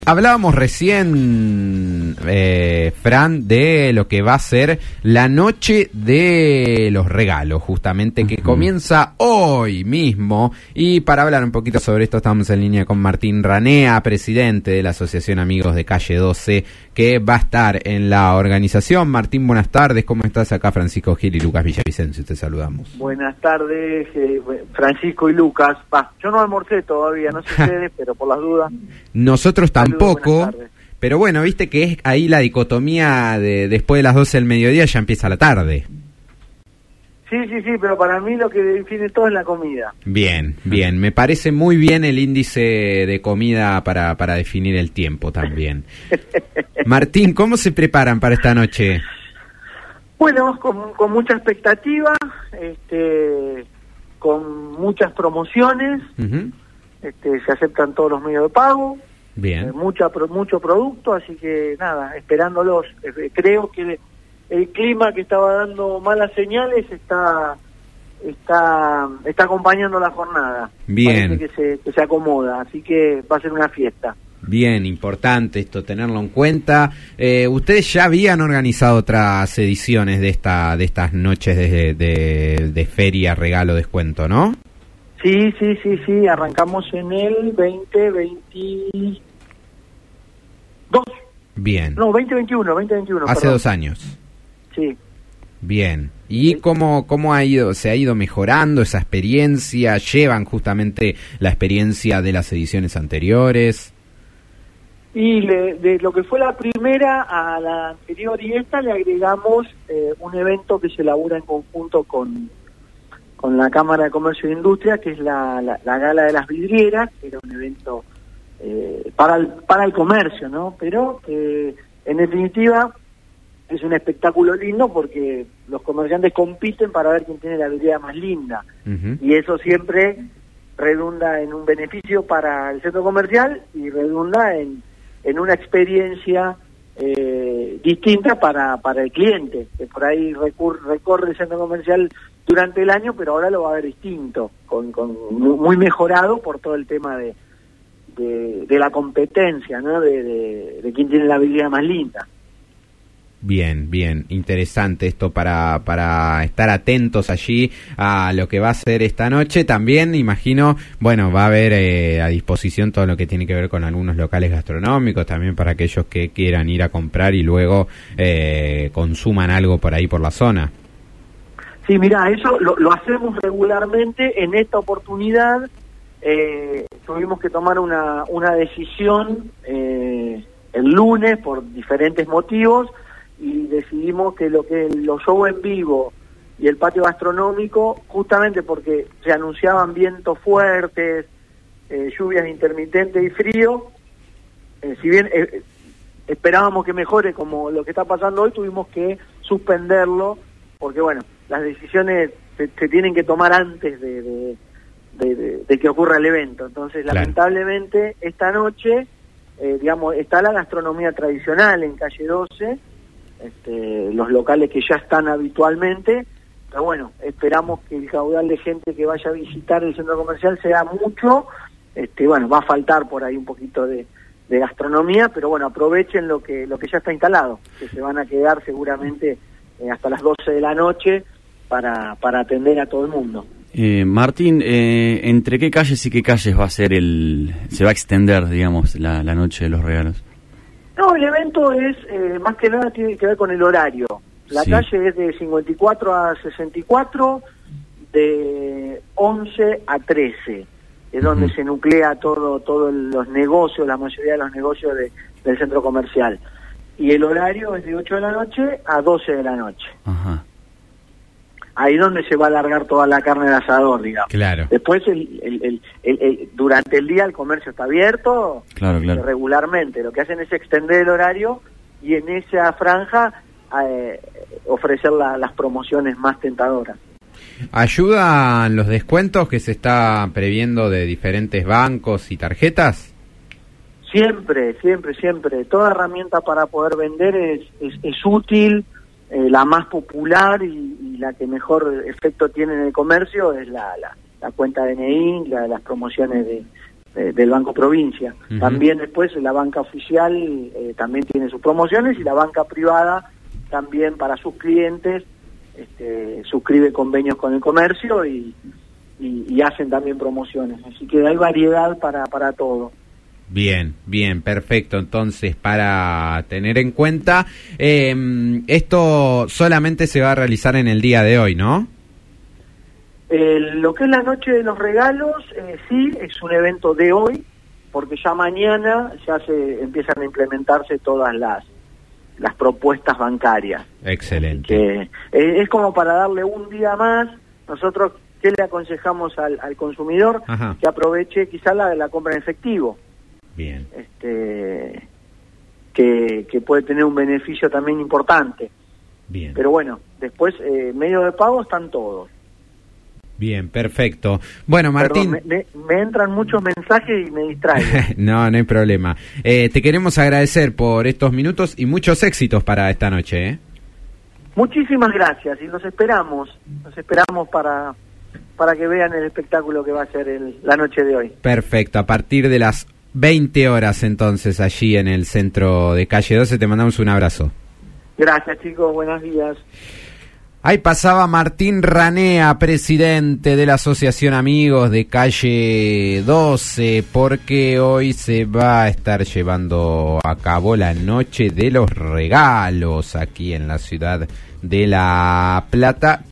Hablábamos recién, Fran, de lo que va a ser la noche de los regalos, justamente, que comienza hoy mismo. Y para hablar un poquito sobre esto estamos en línea con Martín Ranea, presidente de la Asociación Amigos de Calle 12, que va a estar en la organización. Martín, buenas tardes, ¿cómo estás? Acá Francisco Gil y Lucas Villavicencio, te saludamos. Buenas tardes, Francisco y Lucas. Yo no almorcé todavía, no sé ustedes, pero por las dudas. Nosotros tampoco, pero bueno, viste que es ahí la dicotomía de después de las 12 del mediodía ya empieza la tarde. Sí, pero para mí lo que define todo es la comida. Bien, me parece muy bien el índice de comida para definir el tiempo también. Martín, ¿cómo se preparan para esta noche? Bueno, con mucha expectativa, con muchas promociones, se aceptan todos los medios de pago. Bien. Mucho producto, así que nada, esperándolos. Creo que el clima que estaba dando malas señales está acompañando la jornada. Bien. Parece que se acomoda, así que va a ser una fiesta. Bien, importante esto, tenerlo en cuenta. Ustedes ya habían organizado otras ediciones de estas noches de feria, regalo, descuento, ¿no? Sí, arrancamos en el 2022. Bien. No, 2021. Hace 2 años. Sí. Bien. ¿Y cómo ha ido? ¿Se ha ido mejorando esa experiencia? ¿Llevan justamente la experiencia de las ediciones anteriores? Y de lo que fue la primera a la anterior y esta le agregamos un evento que se elabora en conjunto con la Cámara de Comercio e Industria, que es la Gala de las Vidrieras, que era un evento para el comercio, ¿no? Pero en definitiva es un espectáculo lindo porque los comerciantes compiten para ver quién tiene la vidriera más linda. Y eso siempre redunda en un beneficio para el centro comercial y redunda en una experiencia distinta para el cliente, que por ahí recorre el centro comercial durante el año, pero ahora lo va a ver distinto, muy mejorado por todo el tema de la competencia, ¿no? De quién tiene la vidriera más linda. Bien, interesante esto para estar atentos allí a lo que va a ser esta noche. También imagino, bueno, va a haber a disposición todo lo que tiene que ver con algunos locales gastronómicos, también para aquellos que quieran ir a comprar y luego consuman algo por ahí por la zona. Sí, mirá, eso lo hacemos regularmente. En esta oportunidad tuvimos que tomar una decisión el lunes por diferentes motivos, y decidimos que los shows en vivo y el patio gastronómico, justamente porque se anunciaban vientos fuertes, lluvias intermitentes y frío, si bien esperábamos que mejore como lo que está pasando hoy, tuvimos que suspenderlo, porque bueno, las decisiones se tienen que tomar antes de que ocurra el evento. Entonces, claro, lamentablemente, esta noche, está la gastronomía tradicional en Calle 12, los locales que ya están habitualmente, pero bueno, esperamos que el caudal de gente que vaya a visitar el centro comercial sea mucho. Va a faltar por ahí un poquito de gastronomía, pero bueno, aprovechen lo que ya está instalado, que se van a quedar seguramente hasta las 12 de la noche para atender a todo el mundo. Martín, ¿entre qué calles y qué calles se va a extender, digamos, la noche de los regalos? No, el evento es, más que nada, tiene que ver con el horario. La calle es de 54 a 64, de 11 a 13. Es donde se nuclea todos los negocios, la mayoría de los negocios del centro comercial. Y el horario es de 8 de la noche a 12 de la noche. Ajá. Ahí donde se va a alargar toda la carne de asador, digamos. Claro. Después, durante el día el comercio está abierto, claro. Regularmente. Lo que hacen es extender el horario y en esa franja ofrecer las promociones más tentadoras. ¿Ayudan los descuentos que se está previendo de diferentes bancos y tarjetas? Siempre. Toda herramienta para poder vender es útil. La más popular y la que mejor efecto tiene en el comercio es la cuenta DNI, las promociones del Banco Provincia. También después la banca oficial también tiene sus promociones, y la banca privada también para sus clientes suscribe convenios con el comercio y hacen también promociones. Así que hay variedad para todo. Bien, perfecto. Entonces, para tener en cuenta, esto solamente se va a realizar en el día de hoy, ¿no? Lo que es la noche de los regalos, sí, es un evento de hoy, porque ya mañana ya se empiezan a implementarse todas las propuestas bancarias. Excelente. Que es como para darle un día más. Nosotros, ¿qué le aconsejamos al consumidor? Ajá. Que aproveche quizá la compra en efectivo. Bien. Que puede tener un beneficio también importante. Bien. Pero bueno, después medios de pago están todos. Bien, perfecto. Bueno, Martín... Perdón, me entran muchos mensajes y me distraigo. No hay problema. Te queremos agradecer por estos minutos y muchos éxitos para esta noche, ¿eh? Muchísimas gracias, y los esperamos para que vean el espectáculo que va a ser la noche de hoy. Perfecto, a partir de las 20 horas entonces allí en el centro de Calle 12, te mandamos un abrazo. Gracias, chicos, buenos días. Ahí pasaba Martín Ranea, presidente de la Asociación Amigos de Calle 12, porque hoy se va a estar llevando a cabo la Noche de los Regalos aquí en la ciudad de La Plata.